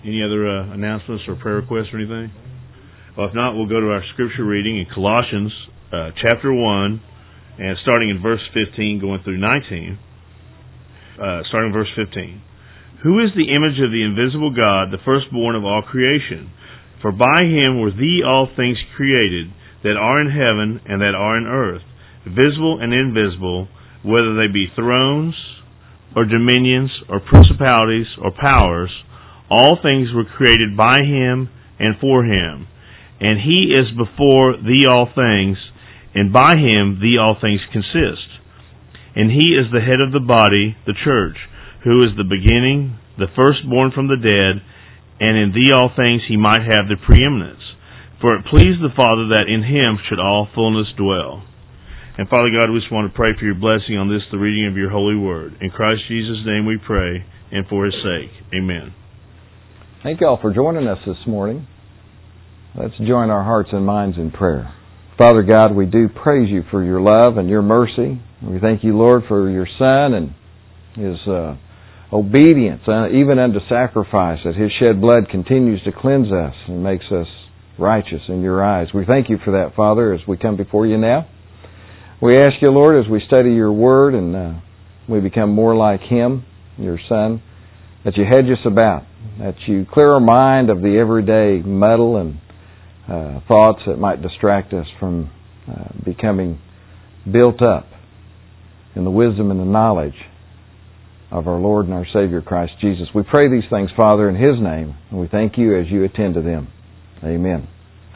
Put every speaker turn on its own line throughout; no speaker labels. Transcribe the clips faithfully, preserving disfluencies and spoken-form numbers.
Any other uh, announcements or prayer requests or anything? Well, if not, we'll go to our scripture reading in Colossians uh, chapter one, and starting in verse fifteen, going through nineteen. Uh, starting in verse fifteen. Who is the image of the invisible God, the firstborn of all creation? For by him were the all things created, that are in heaven and that are in earth, visible and invisible, whether they be thrones, or dominions, or principalities, or powers. All things were created by him and for him. And he is before the all things, and by him the all things consist. And he is the head of the body, the church, who is the beginning, the firstborn from the dead, and in the all things he might have the preeminence. For it pleased the Father that in him should all fullness dwell. And Father God, we just want to pray for your blessing on this, the reading of your holy word. In Christ Jesus' name we pray, and for his sake. Amen.
Thank you all for joining us this morning. Let's join our hearts and minds in prayer. Father God, we do praise you for your love and your mercy. We thank you, Lord, for your Son and his uh, obedience, uh, even unto sacrifice, that his shed blood continues to cleanse us and makes us righteous in your eyes. We thank you for that, Father, as we come before you now. We ask you, Lord, as we study your word and uh, we become more like him, your Son, that you hedge us about, that you clear our mind of the everyday muddle and uh, thoughts that might distract us from uh, becoming built up in the wisdom and the knowledge of our Lord and our Savior, Christ Jesus. We pray these things, Father, in his name, and we thank you as you attend to them. Amen.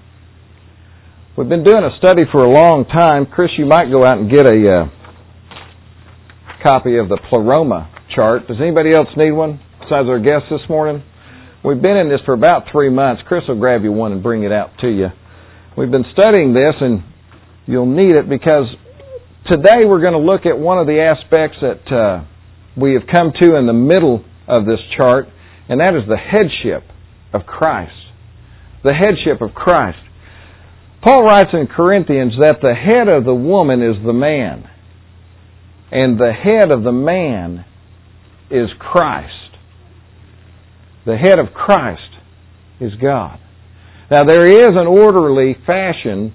We've been doing a study for a long time. Chris, you might go out and get a uh, copy of the Pleroma chart. Does anybody else need one besides our guests this morning? We've been in this for about three months. Chris will grab you one and bring it out to you. We've been studying this, and you'll need it because today we're going to look at one of the aspects that uh, we have come to in the middle of this chart, and that is the headship of Christ. The headship of Christ. Paul writes in Corinthians that the head of the woman is the man, and the head of the man is Christ. The head of Christ is God. Now there is an orderly fashion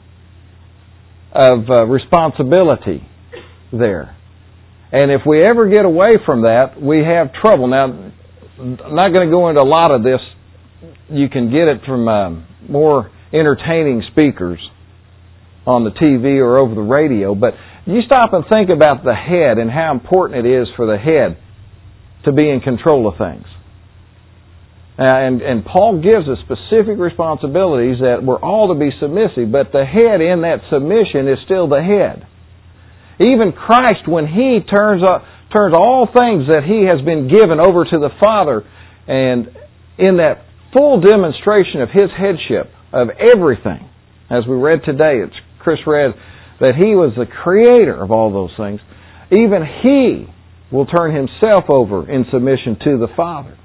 of uh, responsibility there. And if we ever get away from that, we have trouble. Now, I'm not going to go into a lot of this. You can get it from um, more entertaining speakers on the T V or over the radio. But you stop and think about the head and how important it is for the head to be in control of things. Uh, and, and Paul gives us specific responsibilities that we're all to be submissive, but the head in that submission is still the head. Even Christ, when He turns up, turns all things that He has been given over to the Father, and in that full demonstration of His headship of everything, as we read today, it's Chris read that He was the creator of all those things, even He will turn Himself over in submission to the Father.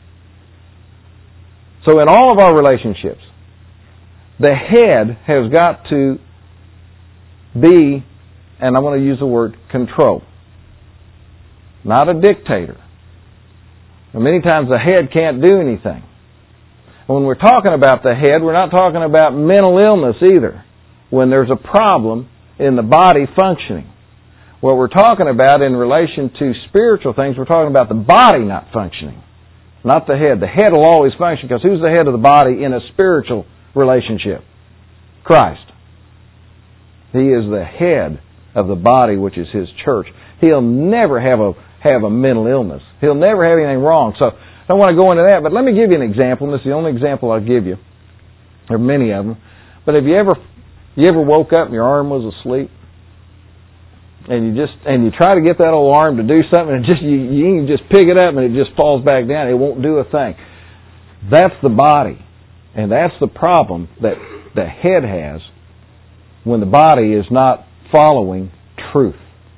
So in all of our relationships, the head has got to be, and I want to use the word control, not a dictator. And many times the head can't do anything. When we're talking about the head, we're not talking about mental illness either. When there's a problem in the body functioning. What we're talking about in relation to spiritual things, we're talking about the body not functioning. Not the head. The head will always function because who's the head of the body in a spiritual relationship? Christ. He is the head of the body, which is His church. He'll never have a have a mental illness. He'll never have anything wrong. So I don't want to go into that, but let me give you an example. And this is the only example I'll give you. There are many of them. But have you ever you ever woke up and your arm was asleep? And you just and you try to get that old arm to do something, and just you, you can just pick it up and it just falls back down. It won't do a thing. That's the body, and that's the problem that the head has when the body is not following truth.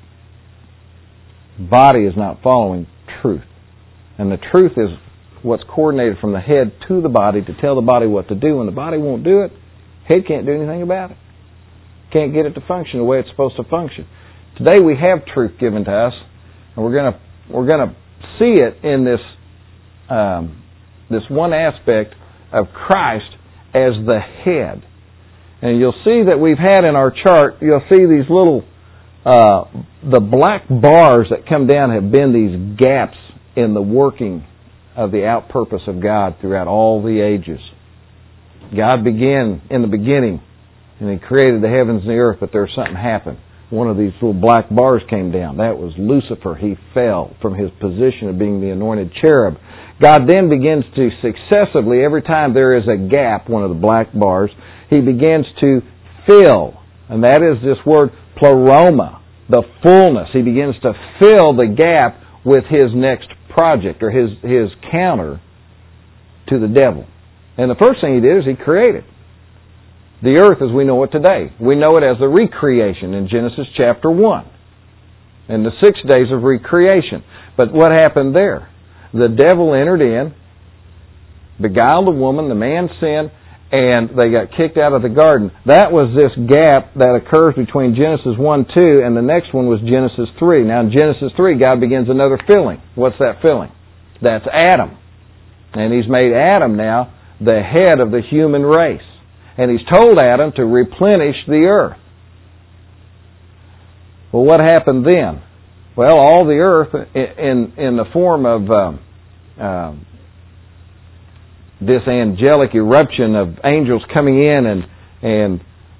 The body is not following truth, and the truth is what's coordinated from the head to the body to tell the body what to do. When the body won't do it, head can't do anything about it. Can't get it to function the way it's supposed to function. Today we have truth given to us, and we're going to we're going to see it in this um, this one aspect of Christ as the head. And you'll see that we've had in our chart, you'll see these little, uh, the black bars that come down have been these gaps in the working of the out purpose of God throughout all the ages. God began in the beginning, and He created the heavens and the earth, but there's something happened. One of these little black bars came down. That was Lucifer. He fell from his position of being the anointed cherub. God then begins to successively, every time there is a gap, one of the black bars, He begins to fill. And that is this word pleroma, the fullness. He begins to fill the gap with His next project, or His, his counter to the devil. And the first thing He did is He created the earth as we know it today. We know it as the recreation in Genesis chapter one. And the six days of recreation. But what happened there? The devil entered in, beguiled a woman, the man sinned, and they got kicked out of the garden. That was this gap that occurs between Genesis one two and the next one was Genesis three. Now in Genesis three, God begins another filling. What's that filling? That's Adam. And He's made Adam now the head of the human race. And He's told Adam to replenish the earth. Well, what happened then? Well, all the earth in in the form of um, uh, this angelic eruption of angels coming in and and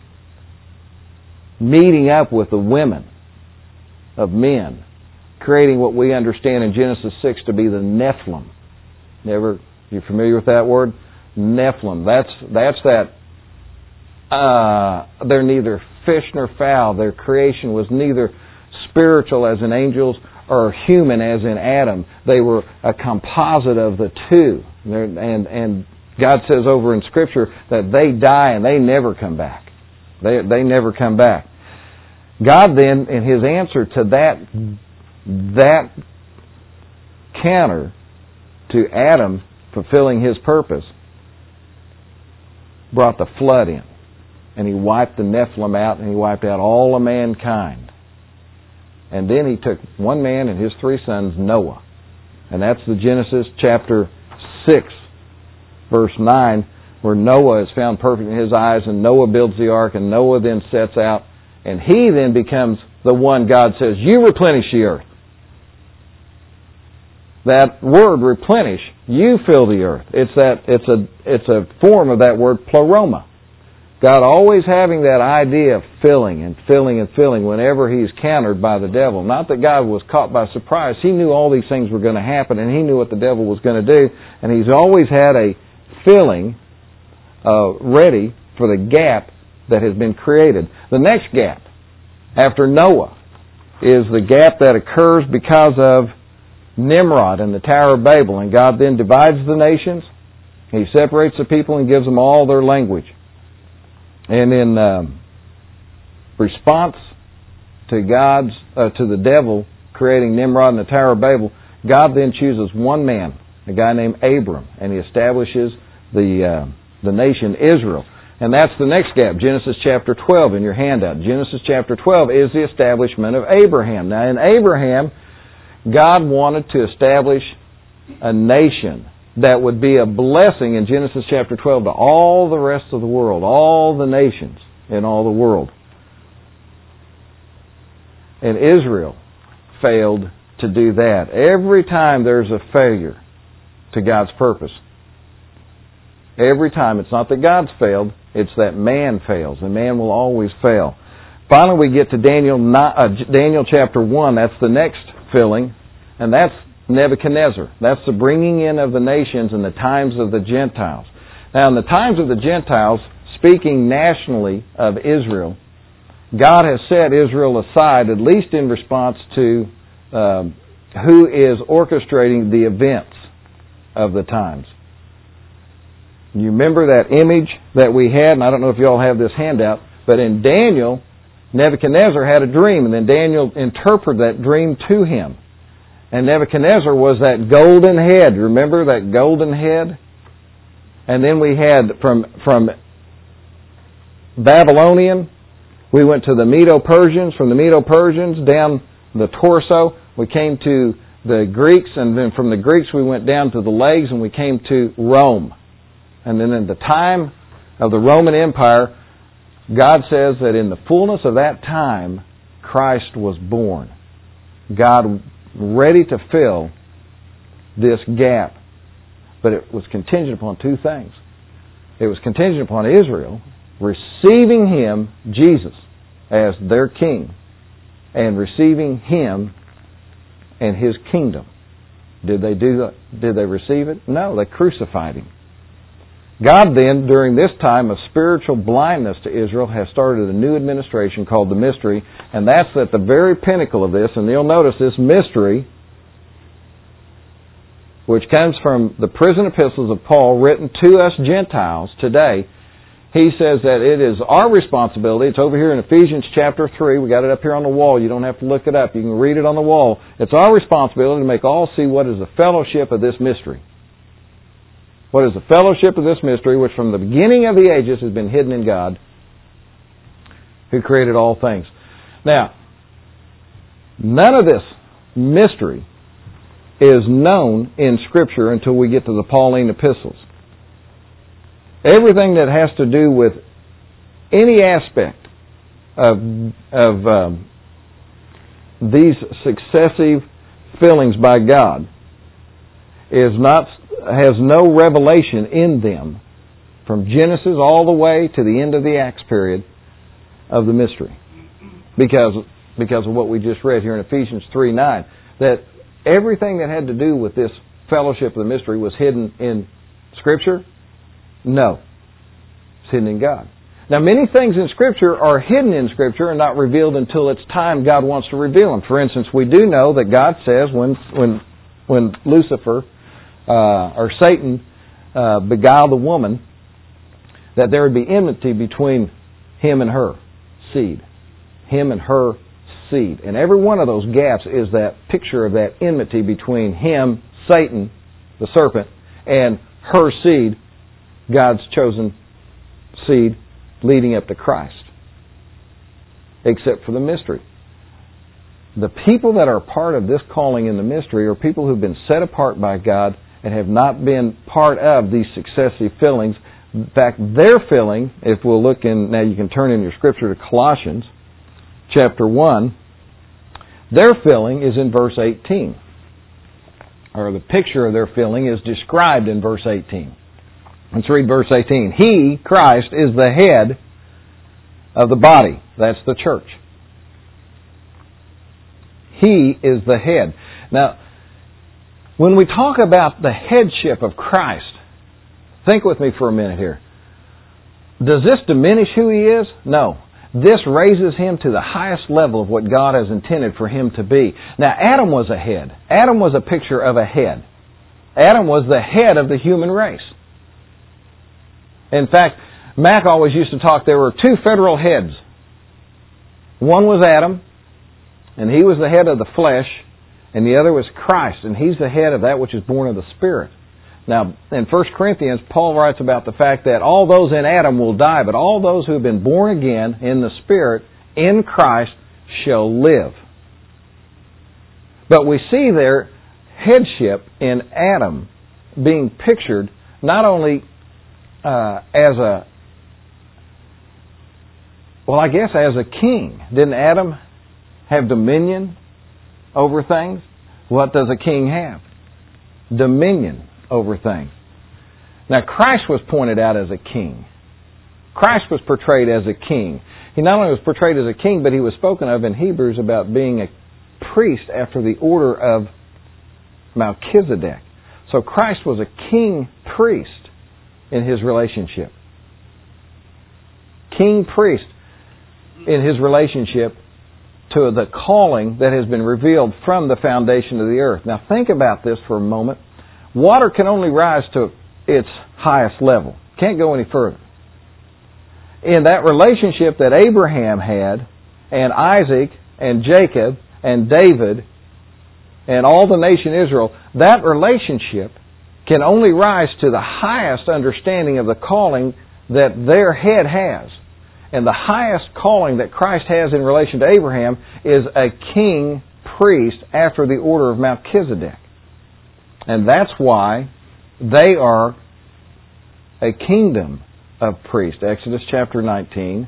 meeting up with the women of men, creating what we understand in Genesis six to be the Nephilim. Never, you familiar with that word? Nephilim. That's that's that. Uh, they're neither fish nor fowl. Their creation was neither spiritual as in angels or human as in Adam. They were a composite of the two. And and God says over in Scripture that they die and they never come back. They they never come back. God then, in His answer to that that counter to Adam fulfilling his purpose, brought the flood in. And He wiped the Nephilim out, and He wiped out all of mankind. And then He took one man and his three sons, Noah. And that's the Genesis chapter six, verse nine, where Noah is found perfect in His eyes, and Noah builds the ark, and Noah then sets out, and he then becomes the one God says, you replenish the earth. That word replenish, you fill the earth. It's that it's a it's a form of that word pleroma. God always having that idea of filling and filling and filling whenever He's countered by the devil. Not that God was caught by surprise. He knew all these things were going to happen, and He knew what the devil was going to do. And He's always had a filling uh, ready for the gap that has been created. The next gap after Noah is the gap that occurs because of Nimrod and the Tower of Babel. And God then divides the nations. He separates the people and gives them all their language. And in um, response to God's uh, to the devil creating Nimrod and the Tower of Babel, God then chooses one man, a guy named Abram, and He establishes the uh, the nation Israel. And that's the next gap, Genesis chapter twelve in your handout. Genesis chapter twelve is the establishment of Abraham. Now in Abraham, God wanted to establish a nation that would be a blessing in Genesis chapter twelve to all the rest of the world, all the nations in all the world. And Israel failed to do that. Every time there's a failure to God's purpose, every time, it's not that God's failed, it's that man fails, and man will always fail. Finally, we get to Daniel, uh, Daniel chapter one. That's the next filling, and that's Nebuchadnezzar. That's the bringing in of the nations in the times of the Gentiles. Now, in the times of the Gentiles, speaking nationally of Israel, God has set Israel aside, at least in response to uh, who is orchestrating the events of the times. You remember that image that we had, and I don't know if you all have this handout, but in Daniel, Nebuchadnezzar had a dream, and then Daniel interpreted that dream to him. And Nebuchadnezzar was that golden head. Remember that golden head? And then we had from from Babylonian, we went to the Medo-Persians. From the Medo-Persians down the torso, we came to the Greeks, and then from the Greeks we went down to the legs and we came to Rome. And then in the time of the Roman Empire, God says that in the fullness of that time, Christ was born. God ready to fill this gap. But it was contingent upon two things. It was contingent upon Israel receiving Him, Jesus, as their King, and receiving Him and His kingdom. Did they do that? Did they receive it? No, they crucified Him. God then, during this time of spiritual blindness to Israel, has started a new administration called the mystery, and that's at the very pinnacle of this. And you'll notice this mystery, which comes from the prison epistles of Paul written to us Gentiles today. He says that it is our responsibility. It's over here in Ephesians chapter three. We got it up here on the wall. You don't have to look it up. You can read it on the wall. It's our responsibility to make all see what is the fellowship of this mystery. What is the fellowship of this mystery, which from the beginning of the ages has been hidden in God, who created all things. Now, none of this mystery is known in Scripture until we get to the Pauline epistles. Everything that has to do with any aspect of, of um, these successive fillings by God is not has no revelation in them from Genesis all the way to the end of the Acts period of the mystery, because because of what we just read here in Ephesians three nine, that everything that had to do with this fellowship of the mystery was hidden in Scripture. No. It's hidden in God. Now, many things in Scripture are hidden in Scripture and not revealed until it's time God wants to reveal them. For instance, we do know that God says when when when Lucifer uh, or Satan uh, beguiled the woman, that there would be enmity between him and her seed. Him and her seed. And every one of those gaps is that picture of that enmity between him, Satan, the serpent, and her seed, God's chosen seed, leading up to Christ. Except for the mystery. The people that are part of this calling in the mystery are people who've been set apart by God and have not been part of these successive fillings. In fact, their filling, if we'll look in, now you can turn in your Scripture to Colossians chapter one, their filling is in verse eighteen. Or the picture of their filling is described in verse eighteen. Let's read verse eighteen. He, Christ, is the head of the body. That's the church. He is the head. Now, when we talk about the headship of Christ, think with me for a minute here. Does this diminish who He is? No. This raises Him to the highest level of what God has intended for Him to be. Now, Adam was a head. Adam was a picture of a head. Adam was the head of the human race. In fact, Mac always used to talk, there were two federal heads. One was Adam, and he was the head of the flesh, and the other was Christ, and He's the head of that which is born of the Spirit. Now, in First Corinthians, Paul writes about the fact that all those in Adam will die, but all those who have been born again in the Spirit, in Christ, shall live. But we see their headship in Adam being pictured not only uh, as a, well, I guess as a king. Didn't Adam have dominion over things? What does a king have? Dominion over things. Now, Christ was pointed out as a king. Christ was portrayed as a king. He not only was portrayed as a king, but He was spoken of in Hebrews about being a priest after the order of Melchizedek. So Christ was a king priest in His relationship. King priest in His relationship to the calling that has been revealed from the foundation of the earth. Now think about this for a moment. Water can only rise to its highest level. Can't go any further. In that relationship that Abraham had, and Isaac, and Jacob, and David, and all the nation Israel, that relationship can only rise to the highest understanding of the calling that their head has. And the highest calling that Christ has in relation to Abraham is a king priests after the order of Melchizedek. And that's why they are a kingdom of priests. Exodus chapter nineteen.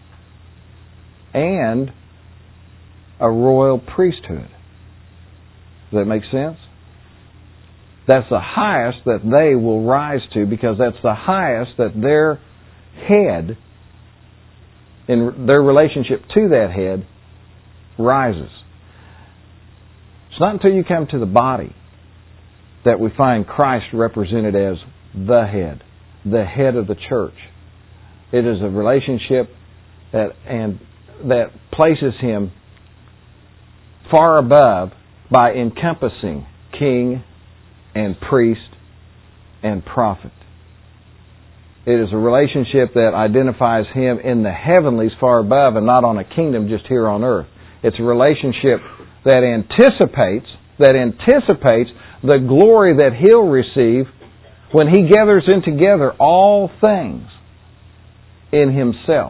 And a royal priesthood. Does that make sense? That's the highest that they will rise to, because that's the highest that their head, in their relationship to that head, rises. It's not until you come to the body that we find Christ represented as the head, the head of the church. It is a relationship that and that places Him far above by encompassing king and priest and prophet. It is a relationship that identifies Him in the heavenlies far above and not on a kingdom just here on earth. It's a relationship that anticipates that anticipates the glory that He'll receive when He gathers in together all things in Himself.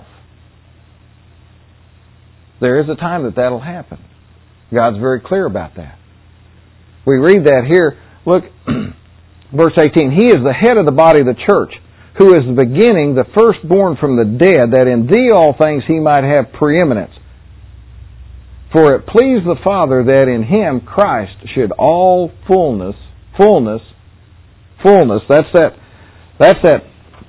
There is a time that that'll happen. God's very clear about that. We read that here. Look, verse eighteen. He is the head of the body of the church, who is the beginning, the firstborn from the dead, that in Thee all things He might have preeminence. For it pleased the Father that in Him, Christ, should all fullness, fullness, fullness, that's that, that's that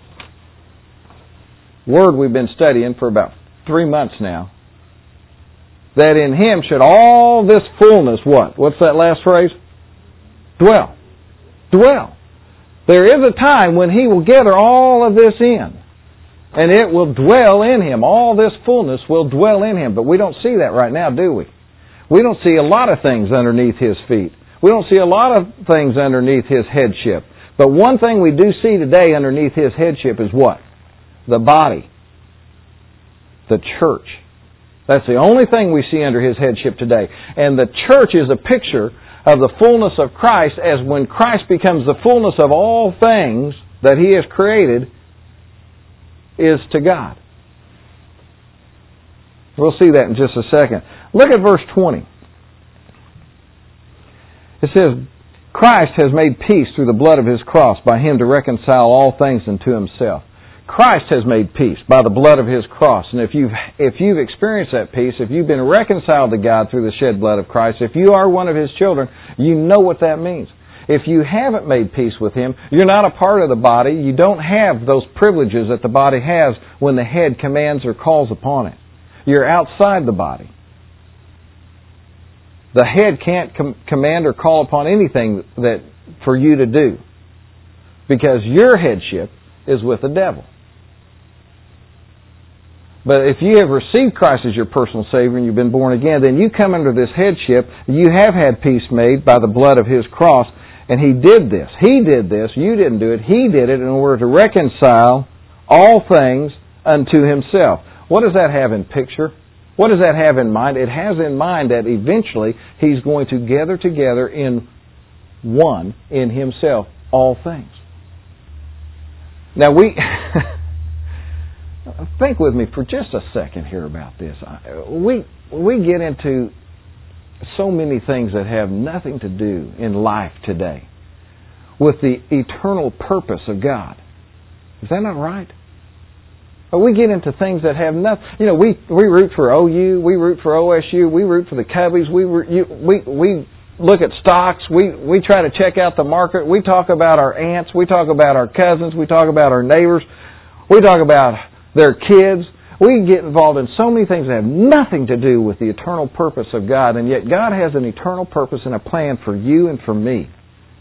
word we've been studying for about three months now, that in Him should all this fullness, what? What's that last phrase? Dwell. Dwell. There is a time when He will gather all of this in, and it will dwell in Him. All this fullness will dwell in Him. But we don't see that right now, do we? We don't see a lot of things underneath His feet. We don't see a lot of things underneath His headship. But one thing we do see today underneath His headship is what? The body. The church. That's the only thing we see under His headship today. And the church is a picture of the fullness of Christ, as when Christ becomes the fullness of all things that He has created is to God. We'll see that in just a second. Look at verse twenty. It says, Christ has made peace through the blood of His cross, by Him to reconcile all things unto Himself. Christ has made peace by the blood of His cross. And if you've, if you've experienced that peace, if you've been reconciled to God through the shed blood of Christ, if you are one of His children, you know what that means. If you haven't made peace with Him, you're not a part of the body. You don't have those privileges that the body has when the head commands or calls upon it. You're outside the body. The head can't com- command or call upon anything that for you to do, because your headship is with the devil. But if you have received Christ as your personal Savior and you've been born again, then you come under this headship. You have had peace made by the blood of His cross. And He did this. He did this. You didn't do it. He did it in order to reconcile all things unto Himself. What does that have in picture? What does that have in mind? It has in mind that eventually He's going to gather together in one, in Himself, all things. Now we... Think with me for just a second here about this. We we get into so many things that have nothing to do in life today with the eternal purpose of God. Is that not right? But we get into things that have nothing. You know, we we root for O U, we root for O S U, we root for the Cubbies, we you, we we look at stocks, we we try to check out the market, we talk about our aunts, we talk about our cousins, we talk about our neighbors, we talk about their kids. We get involved in so many things that have nothing to do with the eternal purpose of God, and yet God has an eternal purpose and a plan for you and for me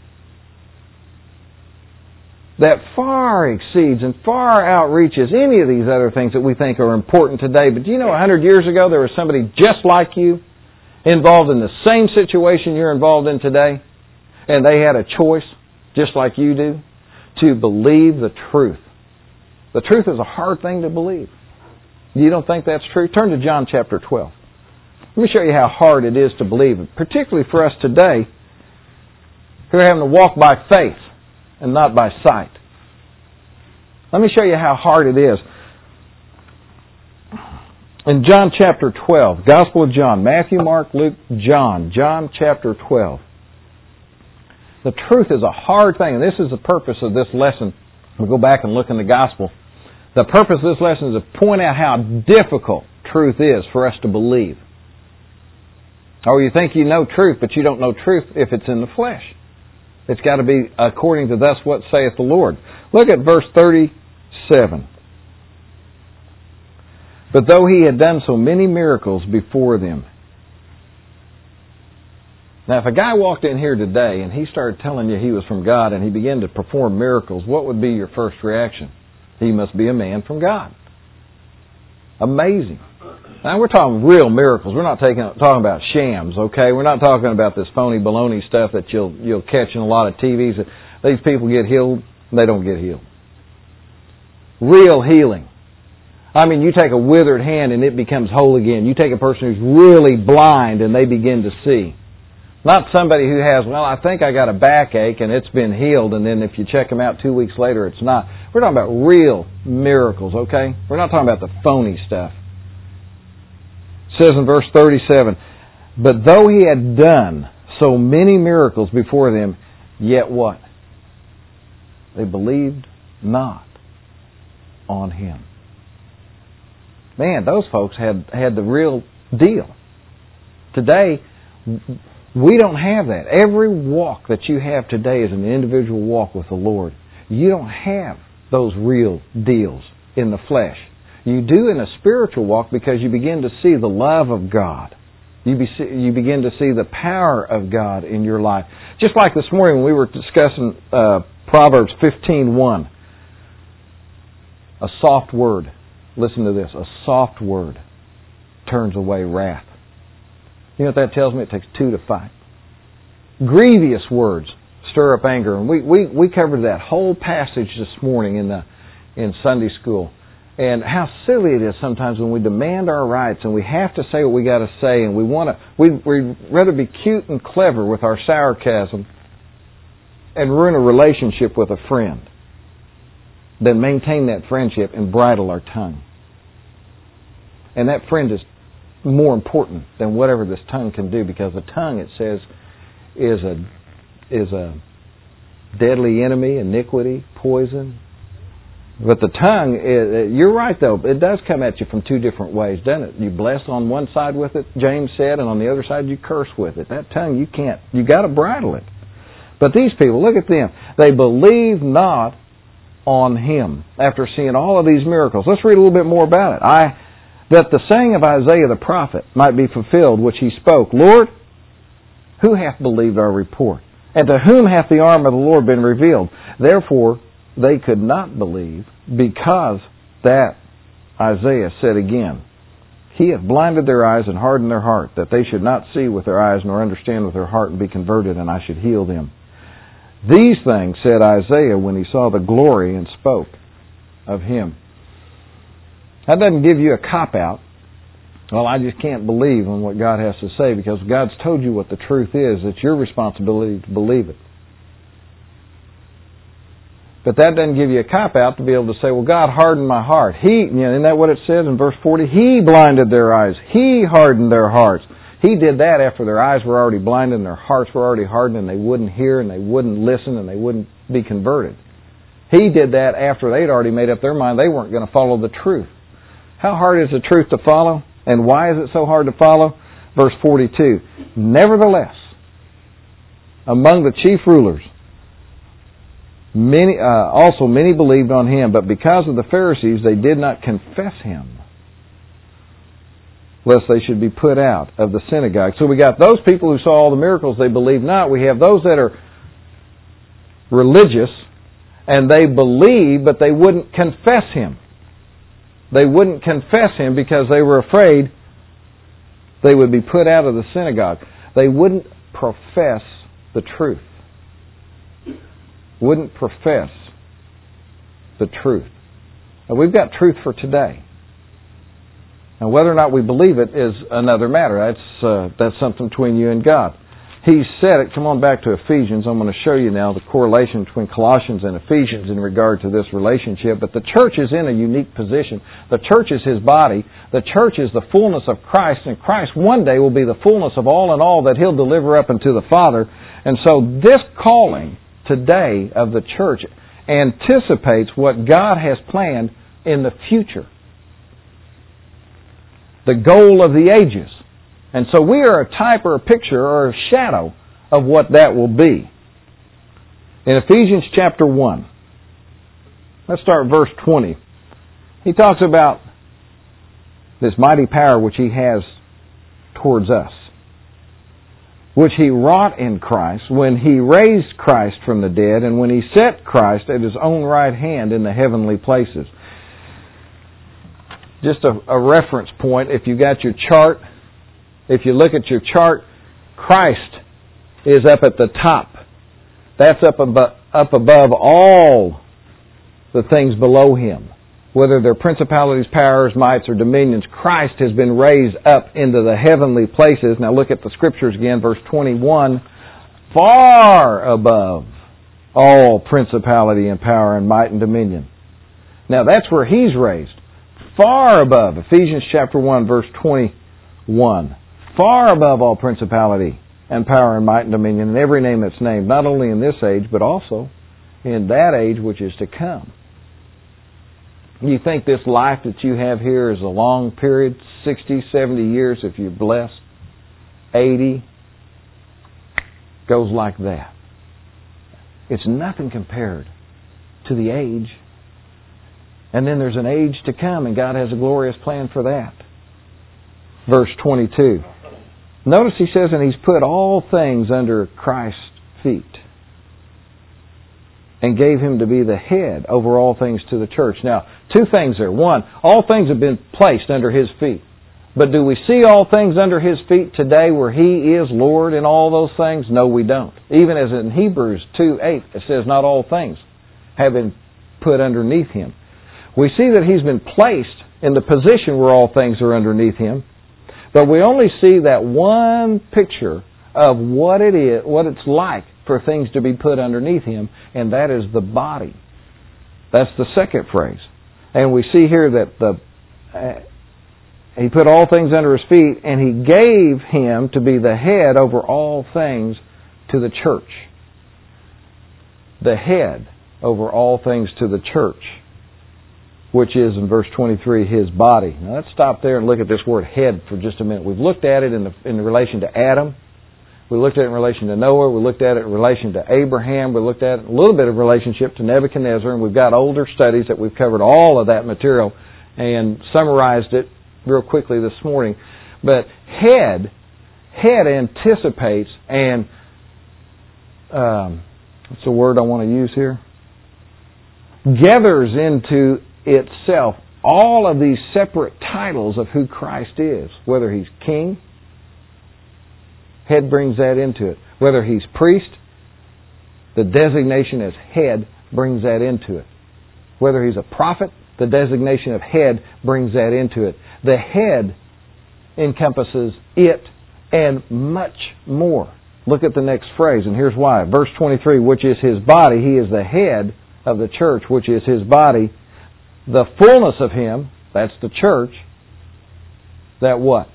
that far exceeds and far outreaches any of these other things that we think are important today. But do you know, a hundred years ago there was somebody just like you involved in the same situation you're involved in today, and they had a choice, just like you do, to believe the truth. The truth is a hard thing to believe. You don't think that's true? Turn to John chapter twelve. Let me show you how hard it is to believe, particularly for us today who are having to walk by faith and not by sight. Let me show you how hard it is. In John chapter twelve, Gospel of John, Matthew, Mark, Luke, John, John chapter twelve. The truth is a hard thing, and this is the purpose of this lesson. We'll go back and look in the Gospel. The purpose of this lesson is to point out how difficult truth is for us to believe. Or you think you know truth, but you don't know truth if it's in the flesh. It's got to be according to thus what saith the Lord. Look at verse thirty-seven. But though he had done so many miracles before them. Now, if a guy walked in here today and he started telling you he was from God and he began to perform miracles, what would be your first reaction? He must be a man from God. Amazing. Now, we're talking real miracles. We're not taking, talking about shams, okay? We're not talking about this phony baloney stuff that you'll you'll catch in a lot of T Vs. These people get healed, and they don't get healed. Real healing. I mean, you take a withered hand and it becomes whole again. You take a person who's really blind and they begin to see. Not somebody who has, well, I think I got a backache and it's been healed, and then if you check them out two weeks later, it's not. We're talking about real miracles, okay? We're not talking about the phony stuff. It says in verse thirty-seven, but though he had done so many miracles before them, yet what? They believed not on him. Man, those folks had, had the real deal. Today, we don't have that. Every walk that you have today is an individual walk with the Lord. You don't have those real deals in the flesh. You do in a spiritual walk because you begin to see the love of God. You, be, you begin to see the power of God in your life. Just like this morning when we were discussing uh, Proverbs fifteen one. A soft word. Listen to this. A soft word turns away wrath. You know what that tells me? It takes two to fight. Grievous words stir up anger. And we, we, we covered that whole passage this morning in the in Sunday school. And how silly it is sometimes when we demand our rights and we have to say what we got to say, and we want to, we, we'd rather be cute and clever with our sarcasm and ruin a relationship with a friend than maintain that friendship and bridle our tongue. And that friend is more important than whatever this tongue can do, because the tongue, it says, is a is a deadly enemy, iniquity, poison. But the tongue, is, you're right though, it does come at you from two different ways, doesn't it? You bless on one side with it, James said, and on the other side you curse with it. That tongue, you can't, you got to bridle it. But these people, look at them. They believe not on him after seeing all of these miracles. Let's read a little bit more about it. I that the saying of Isaiah the prophet might be fulfilled, which he spoke, Lord, who hath believed our report? And to whom hath the arm of the Lord been revealed? Therefore they could not believe, because that Isaiah said again, He hath blinded their eyes and hardened their heart, that they should not see with their eyes nor understand with their heart and be converted, and I should heal them. These things said Isaiah when he saw the glory and spoke of him. That doesn't give you a cop-out. Well, I just can't believe in what God has to say, because God's told you what the truth is. It's your responsibility to believe it. But that doesn't give you a cop-out to be able to say, well, God hardened my heart. He, you know, isn't that what it says in verse forty? He blinded their eyes. He hardened their hearts. He did that after their eyes were already blinded and their hearts were already hardened, and they wouldn't hear and they wouldn't listen and they wouldn't be converted. He did that after they'd already made up their mind they weren't going to follow the truth. How hard is the truth to follow? And why is it so hard to follow? Verse forty-two. Nevertheless, among the chief rulers, many uh, also many believed on him, but because of the Pharisees they did not confess him, lest they should be put out of the synagogue. So we got those people who saw all the miracles, they believed not. We have those that are religious, and they believe, but they wouldn't confess him. They wouldn't confess him because they were afraid they would be put out of the synagogue. They wouldn't profess the truth. Wouldn't profess the truth. Now, we've got truth for today. Now, whether or not we believe it is another matter. That's uh, that's something between you and God. He said it. Come on back to Ephesians. I'm going to show you now the correlation between Colossians and Ephesians in regard to this relationship. But the church is in a unique position. The church is His body. The church is the fullness of Christ, and Christ one day will be the fullness of all in all that He'll deliver up unto the Father. And so this calling today of the church anticipates what God has planned in the future. The goal of the ages. And so we are a type or a picture or a shadow of what that will be. In Ephesians chapter one, let's start verse twenty. He talks about this mighty power which He has towards us, which He wrought in Christ when He raised Christ from the dead and when He set Christ at His own right hand in the heavenly places. Just a, a reference point, if you got your chart, if you look at your chart, Christ is up at the top. That's up above, up above all the things below Him. Whether they're principalities, powers, mights, or dominions, Christ has been raised up into the heavenly places. Now look at the Scriptures again, verse twenty-one. Far above all principality and power and might and dominion. Now that's where He's raised. Far above. Ephesians chapter one, verse twenty-one. Far above all principality and power and might and dominion and every name that's named, not only in this age, but also in that age which is to come. You think this life that you have here is a long period, sixty, seventy years if you're blessed, eighty, goes like that. It's nothing compared to the age. And then there's an age to come, and God has a glorious plan for that. Verse twenty-two. Notice He says, and He's put all things under Christ's feet and gave Him to be the head over all things to the church. Now, two things there. One, all things have been placed under His feet. But do we see all things under His feet today where He is Lord in all those things? No, we don't. Even as in Hebrews two eight, it says, not all things have been put underneath Him. We see that He's been placed in the position where all things are underneath Him. But we only see that one picture of what it is, what it's like for things to be put underneath Him, and that is the body. That's the second phrase. And we see here that the uh, He put all things under His feet, and He gave Him to be the head over all things to the church. The head over all things to the church, which is, in verse twenty-three, His body. Now let's stop there and look at this word head for just a minute. We've looked at it in, the, in relation to Adam. We looked at it in relation to Noah. We looked at it in relation to Abraham. We looked at it a little bit of relationship to Nebuchadnezzar. And we've got older studies that we've covered all of that material and summarized it real quickly this morning. But head, head anticipates and, um, what's the word I want to use here? Gathers into itself all of these separate titles of who Christ is. Whether He's king, head brings that into it. Whether He's priest, the designation as head brings that into it. Whether He's a prophet, the designation of head brings that into it. The head encompasses it and much more. Look at the next phrase, and here's why. Verse twenty-three, which is His body. He is the head of the church, which is His body. The fullness of Him, that's the church, that what?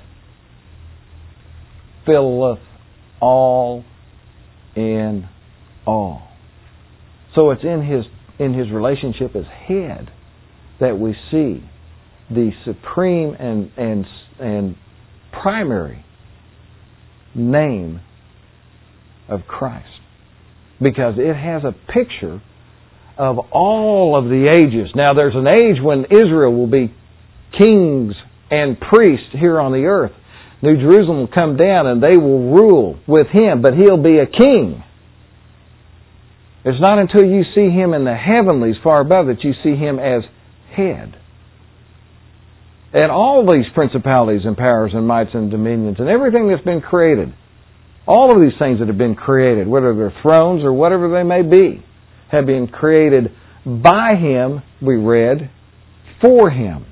Filleth all in all. So it's in His in His relationship as head that we see the supreme and and and primary name of Christ. Because it has a picture of all of the ages. Now there's an age when Israel will be kings and priests here on the earth. New Jerusalem will come down and they will rule with Him, but He'll be a king. It's not until you see Him in the heavenlies far above that you see Him as head. And all these principalities and powers and mights and dominions and everything that's been created, all of these things that have been created, whether they're thrones or whatever they may be, have been created by Him, we read, for Him.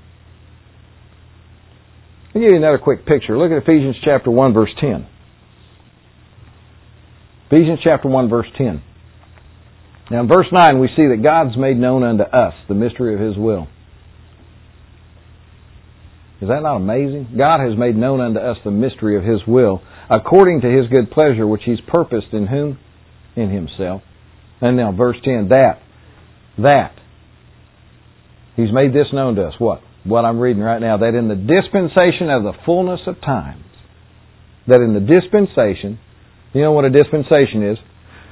I'll give you another quick picture. Look at Ephesians chapter one, verse ten. Ephesians chapter one, verse ten. Now in verse nine we see that God's made known unto us the mystery of His will. Is that not amazing? God has made known unto us the mystery of His will, according to His good pleasure, which He's purposed in whom? In Himself. And now verse ten, that, that. He's made this known to us. What? What I'm reading right now. That in the dispensation of the fullness of times, that in the dispensation, you know what a dispensation is?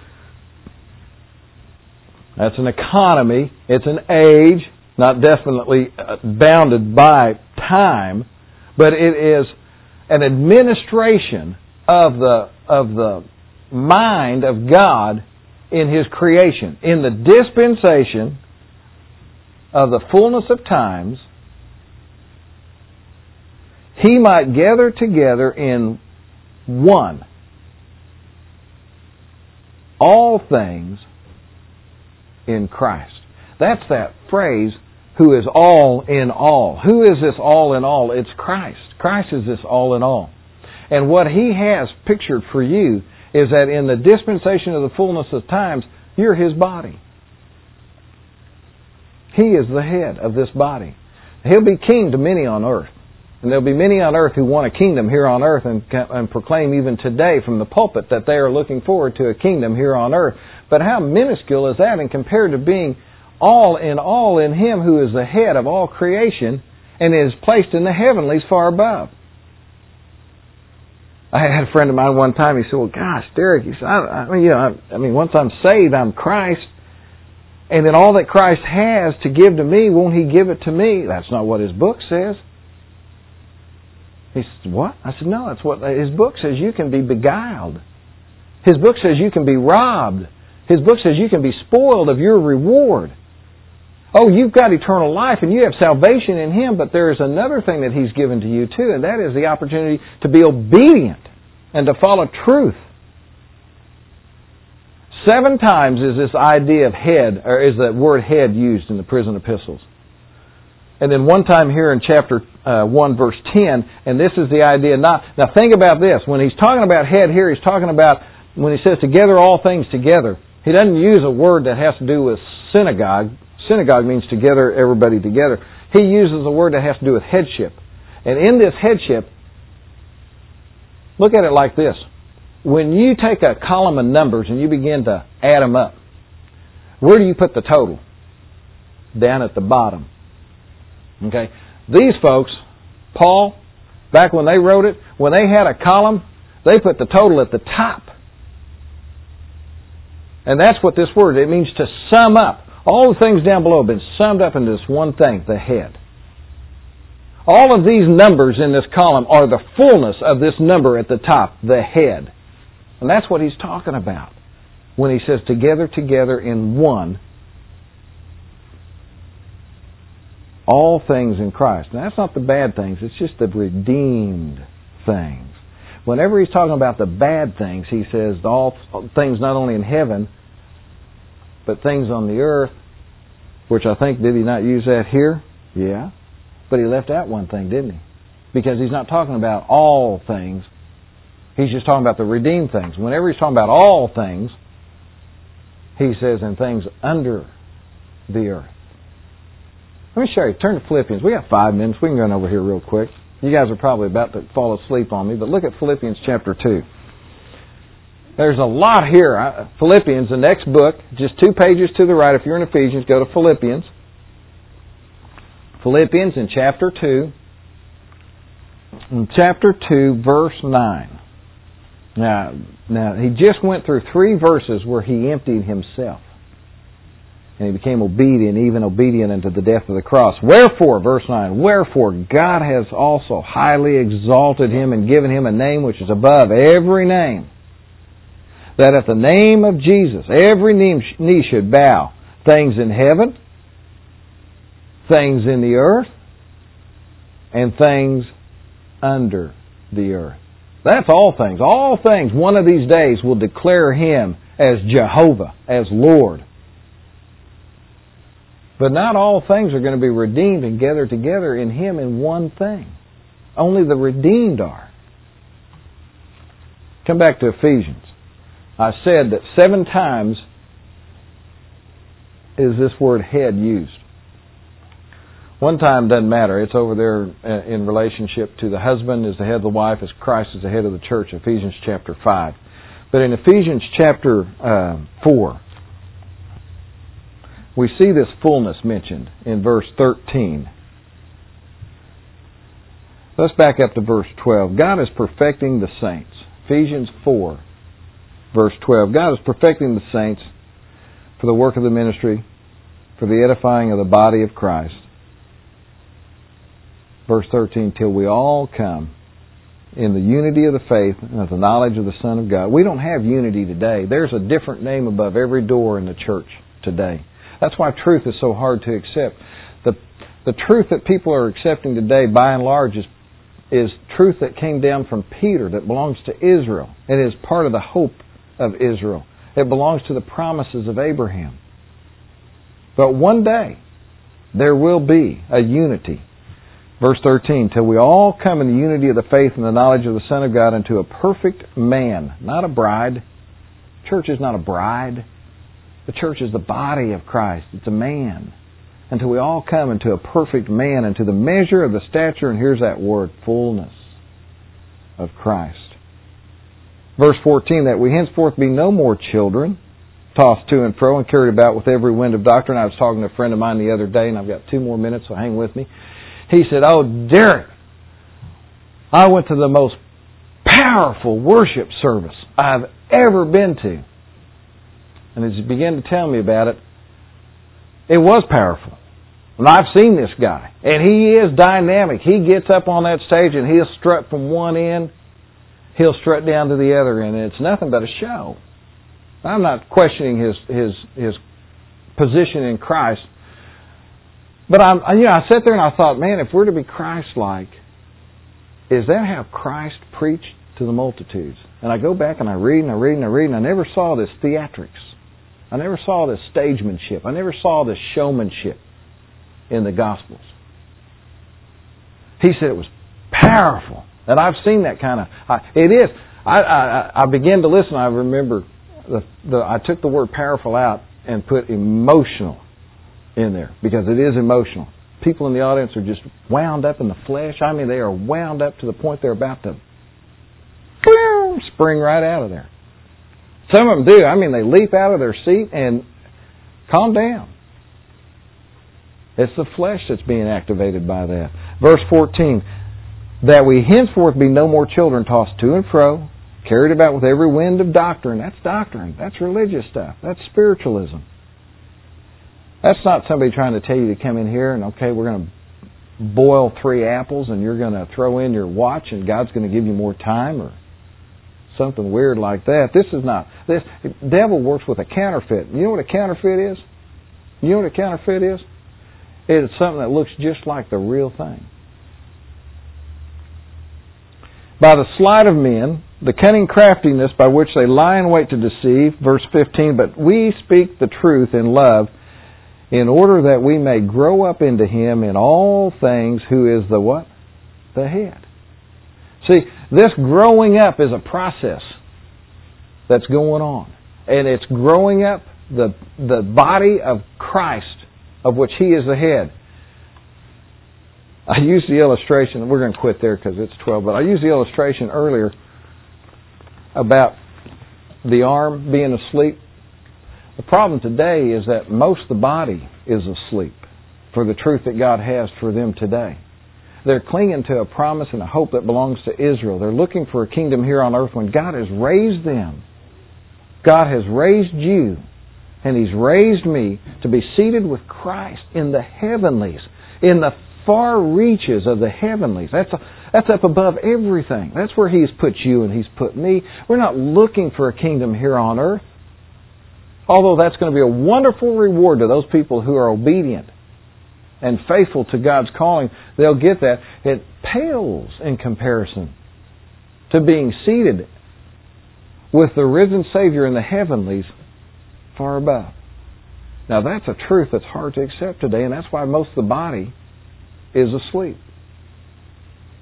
That's an economy. It's an age, not definitely bounded by time, but it is an administration of the of the mind of God in His creation. In the dispensation of the fullness of times, He might gather together in one all things in Christ. That's that phrase, who is all in all. Who is this all in all? It's Christ. Christ is this all in all. And what He has pictured for you is that in the dispensation of the fullness of times, you're His body. He is the head of this body. He'll be king to many on earth. And there'll be many on earth who want a kingdom here on earth and, and proclaim even today from the pulpit that they are looking forward to a kingdom here on earth. But how minuscule is that in compared to being all in all in Him who is the head of all creation and is placed in the heavenlies far above. I had a friend of mine one time, he said, well, gosh, Derek, he said, I, I mean, you know, I, I mean, once I'm saved, I'm Christ. And then all that Christ has to give to me, won't He give it to me? That's not what His book says. He said, what? I said, no, that's what His book says. You can be beguiled. His book says you can be robbed. His book says you can be spoiled of your reward. Oh, you've got eternal life and you have salvation in Him, but there is another thing that He's given to you too, and that is the opportunity to be obedient and to follow truth. Seven times is this idea of head, or is that word head used in the prison epistles. And then one time here in chapter uh, one, verse ten, and this is the idea not... Now think about this. When he's talking about head here, he's talking about, when he says together all things together, he doesn't use a word that has to do with synagogue. Synagogue means together, everybody together. He uses a word that has to do with headship. And in this headship, look at it like this. When you take a column of numbers and you begin to add them up, where do you put the total? Down at the bottom. Okay? These folks, Paul, back when they wrote it, when they had a column, they put the total at the top. And that's what this word, it means to sum up. All the things down below have been summed up into this one thing, the head. All of these numbers in this column are the fullness of this number at the top, the head. And that's what he's talking about when he says together, together in one, all things in Christ. Now that's not the bad things, it's just the redeemed things. Whenever he's talking about the bad things, he says all things not only in heaven, but things on the earth, which I think, did he not use that here? Yeah. But he left out one thing, didn't he? Because he's not talking about all things. He's just talking about the redeemed things. Whenever he's talking about all things, he says in things under the earth. Let me show you. Turn to Philippians. We got five minutes. We can run over here real quick. You guys are probably about to fall asleep on me, but look at Philippians chapter two. There's a lot here. Philippians, the next book, just two pages to the right. If you're in Ephesians, go to Philippians. Philippians in chapter two. In chapter two, verse nine. Now, now, he just went through three verses where he emptied himself. And he became obedient, even obedient unto the death of the cross. Wherefore, verse nine, wherefore God has also highly exalted him and given him a name which is above every name, that at the name of Jesus every knee should bow, things in heaven, things in the earth, and things under the earth. That's all things. All things, one of these days, will declare Him as Jehovah, as Lord. But not all things are going to be redeemed and gathered together in Him in one thing. Only the redeemed are. Come back to Ephesians. I said that seven times is this word head used. One time doesn't matter. It's over there in relationship to the husband as the head of the wife, as Christ is the head of the church, Ephesians chapter five. But in Ephesians chapter uh, four, we see this fullness mentioned in verse thirteen. Let's back up to verse twelve. God is perfecting the saints. Ephesians four, verse twelve. God is perfecting the saints for the work of the ministry, for the edifying of the body of Christ. Verse thirteen, till we all come in the unity of the faith and of the knowledge of the Son of God. We don't have unity today. There's a different name above every door in the church today. That's why truth is so hard to accept. The the truth that people are accepting today, by and large, is, is truth that came down from Peter, that belongs to Israel. It is part of the hope of Israel. It belongs to the promises of Abraham. But one day, there will be a unity. Verse thirteen, till we all come in the unity of the faith and the knowledge of the Son of God, unto a perfect man, not a bride. Church is not a bride. The church is the body of Christ. It's a man. Until we all come into a perfect man, into the measure of the stature, and here's that word, fullness of Christ. Verse fourteen, that we henceforth be no more children, tossed to and fro and carried about with every wind of doctrine. I was talking to a friend of mine the other day, and I've got two more minutes, so hang with me. He said, oh, Derek, I went to the most powerful worship service I've ever been to. And as he began to tell me about it, it was powerful. And I've seen this guy. And he is dynamic. He gets up on that stage and he'll strut from one end, he'll strut down to the other end. And it's nothing but a show. I'm not questioning his his his position in Christ. But I'm, you know, I sat there and I thought, man, if we're to be Christ-like, is that how Christ preached to the multitudes? And I go back and I read and I read and I read and I never saw this theatrics. I never saw this stagemanship. I never saw this showmanship in the Gospels. He said it was powerful. And I've seen that kind of... I, it is. I, I, I began to listen. I remember the, the I took the word powerful out and put emotional in there, because it is emotional. People in the audience are just wound up in the flesh. I mean, they are wound up to the point they're about to spring right out of there. Some of them do. I mean, they leap out of their seat and calm down. It's the flesh that's being activated by that. Verse fourteen, that we henceforth be no more children tossed to and fro, carried about with every wind of doctrine. That's doctrine. That's religious stuff. That's spiritualism. That's not somebody trying to tell you to come in here and, okay, we're going to boil three apples and you're going to throw in your watch and God's going to give you more time or something weird like that. This is not. This the devil works with a counterfeit. You know what a counterfeit is? You know what a counterfeit is? It is something that looks just like the real thing. By the sleight of men, the cunning craftiness by which they lie in wait to deceive, verse fifteen, but we speak the truth in love, in order that we may grow up into Him in all things, who is the what? The head. See, this growing up is a process that's going on. And it's growing up the, the body of Christ, of which He is the head. I used the illustration, we're going to quit there because it's twelve, but I used the illustration earlier about the arm being asleep. The problem today is that most of the body is asleep for the truth that God has for them today. They're clinging to a promise and a hope that belongs to Israel. They're looking for a kingdom here on earth when God has raised them. God has raised you, and He's raised me to be seated with Christ in the heavenlies, in the far reaches of the heavenlies. That's a, that's up above everything. That's where He's put you and He's put me. We're not looking for a kingdom here on earth. Although that's going to be a wonderful reward to those people who are obedient and faithful to God's calling, they'll get that. It pales in comparison to being seated with the risen Savior in the heavenlies far above. Now that's a truth that's hard to accept today, and that's why most of the body is asleep.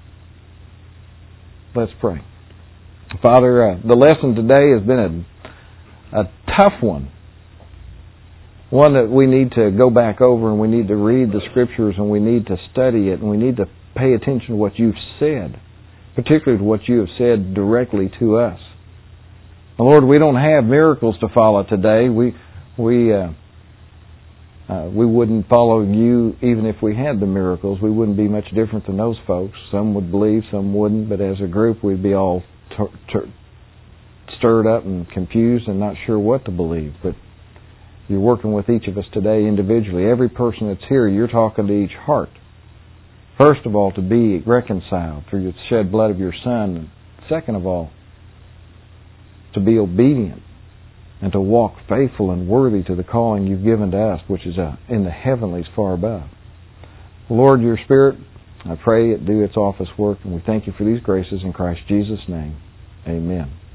Let's pray. Father, uh, the lesson today has been a a tough one. One that we need to go back over and we need to read the Scriptures and we need to study it and we need to pay attention to what you've said, particularly to what you have said directly to us. And Lord, we don't have miracles to follow today. We we uh, uh, we wouldn't follow you even if we had the miracles. We wouldn't be much different than those folks. Some would believe, some wouldn't, but as a group we'd be all ter- ter- stirred up and confused and not sure what to believe. But you're working with each of us today individually. Every person that's here, you're talking to each heart. First of all, to be reconciled through the shed blood of your Son. And second of all, to be obedient and to walk faithful and worthy to the calling you've given to us, which is uh, in the heavenlies far above. Lord, your Spirit, I pray it do its office work, and we thank you for these graces in Christ Jesus' name. Amen.